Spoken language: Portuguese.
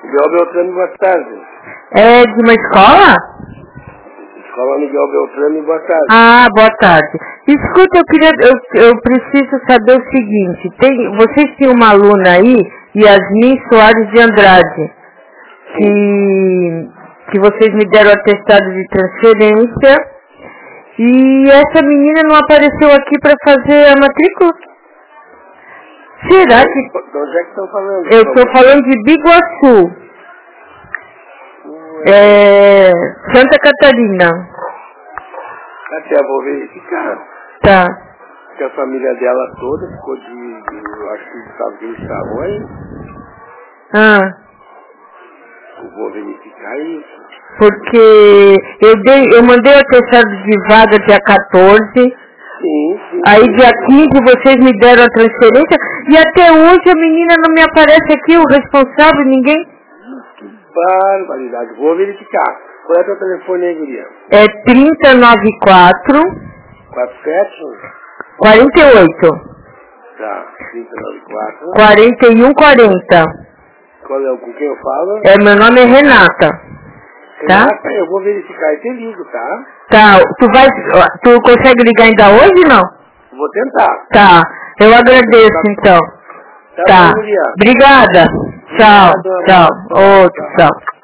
Miguel Beltrame, boa tarde. É de uma escola? Escola Miguel Beltrame, boa tarde. Ah, boa tarde. Escuta, eu preciso saber o seguinte, vocês têm uma aluna aí, Yasmin Soares de Andrade, que vocês me deram atestado de transferência, e essa menina não apareceu aqui para fazer a matrícula? Será que... De onde é que estão falando? Eu estou falando de Biguaçu. Santa Catarina. Até vou verificar. Tá. Que a família dela toda ficou eu acho que sabe que eles estavam aí. Eu vou verificar isso. Porque eu mandei o atestado de vaga dia 14. Sim. Aí dia 15 vocês me deram a transferência. E até hoje a menina não me aparece aqui, o responsável, ninguém. Que barbaridade. Vou verificar. Qual é o teu telefone aí, guria? É 3094 47? 48. Tá, 394. 4140. Qual é? Com quem eu falo? Meu nome é Renata. Tá? Renata, eu vou verificar e te ligo, tá? Tá, tu consegue ligar ainda hoje, não? Vou tentar. Tá, eu agradeço então. Tá bom, guria. Obrigada. Tchau. Outro, tchau.